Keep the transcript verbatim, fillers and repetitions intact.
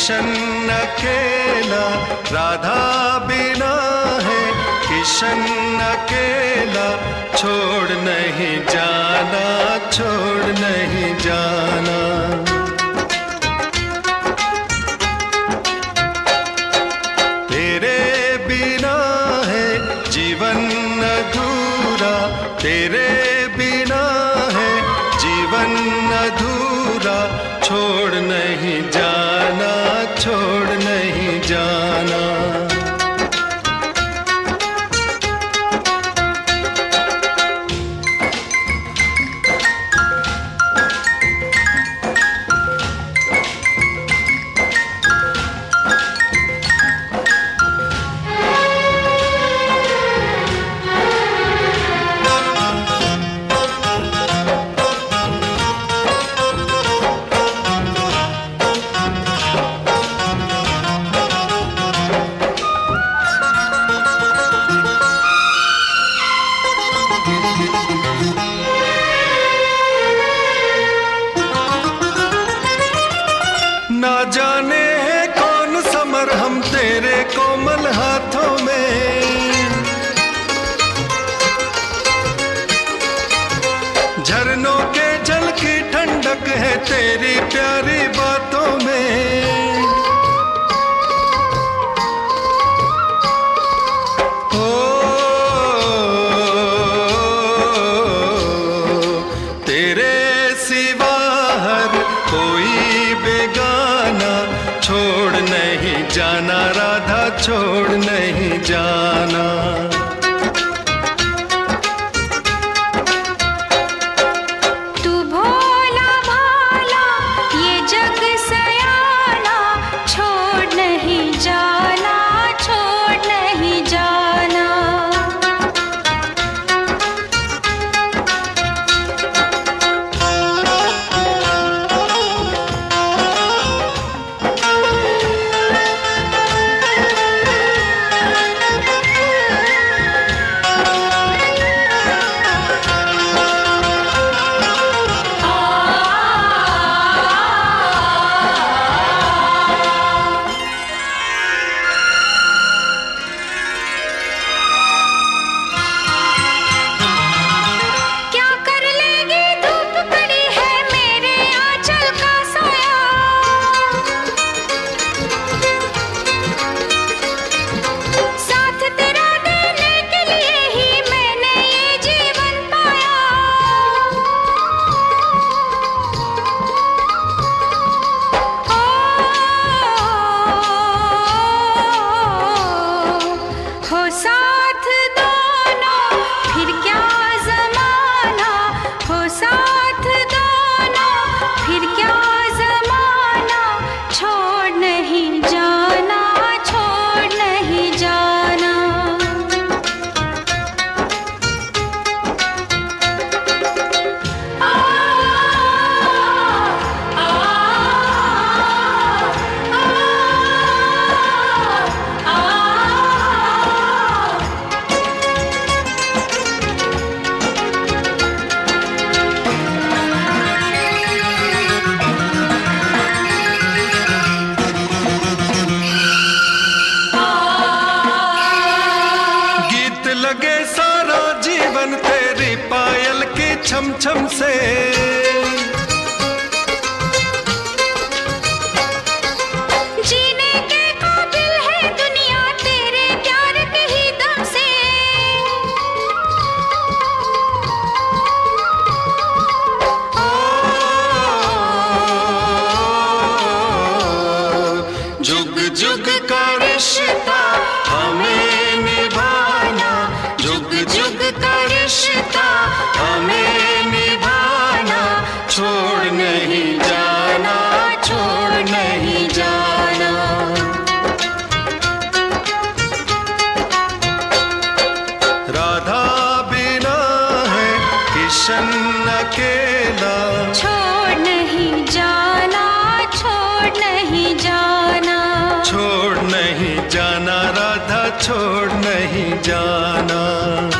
किशन अकेला राधा बिना है, किशन अकेला छोड़ नहीं जाना, छोड़ नहीं जाना। तेरे बिना है जीवन अधूरा, तेरे बिना है जीवन अधूरा, छोड़ नहीं जाना, छोड़ नहीं जाना। ना जाने है कौन समर हम तेरे कोमल हाथों में, झरनों के जल की ठंडक है तेरी प्यारी बातों में। ओ तेरे सिवा हर कोई बेगाना, छोड़ नहीं जाना राधा, छोड़ नहीं जाना। तू भोला भाला ये जग सयाना, छोड़ नहीं जाना, छोड़ नहीं जाना। साथ दोनों फिर क्या ज़माना, हो साथ दोनों फिर क्या ज़माना, छोड़ नहीं जाना, छोड़ नहीं जाना। आ, आ, आ, आ, लगे सारा जीवन तेरी पायल की छम छम से, जीने के काबिल है दुनिया तेरे प्यार के ही दम से। जुग जुग का रिश्ता हमें निभाना, जुग जुग का रिश्ता हमें निभाना, छोड़ नहीं जाना, छोड़ नहीं जाना। राधा बिना है किशन अकेला, छोड़ नहीं जाना, छोड़ नहीं जाना, छोड़ नहीं जाना राधा, छोड़ नहीं जाना।